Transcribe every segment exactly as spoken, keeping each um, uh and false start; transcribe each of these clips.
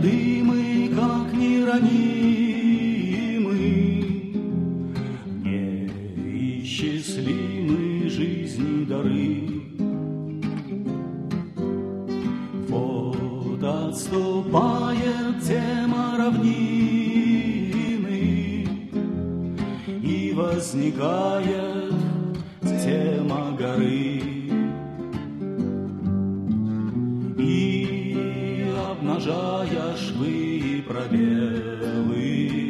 невредимы, как неранимы, неисчислимы жизни дары. Вот отступает тема равнины, и возникает тема горы. И обнажая швы и пробелы,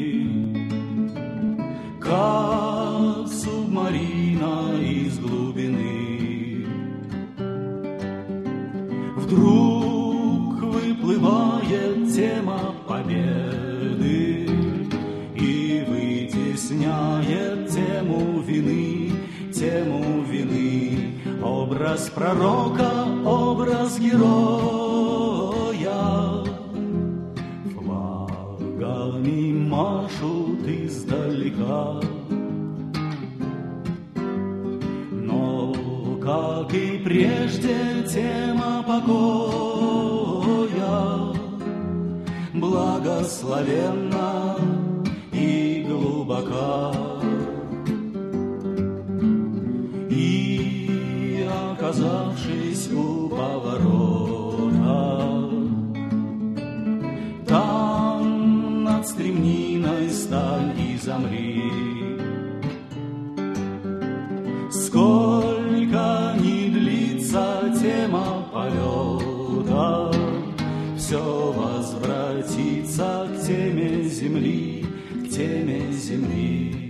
как субмарина из глубины, вдруг выплывает тема победы и вытесняет тему вины, тему вины. Образ пророка, образ героя, флагами машут издалека. Но, как и прежде, тема покоя благословенна и глубока. И, оказавшись у поворота, там над стремниной стань и замри. Сколько ни длится тема полета, все возвратится к теме земли, к теме земли.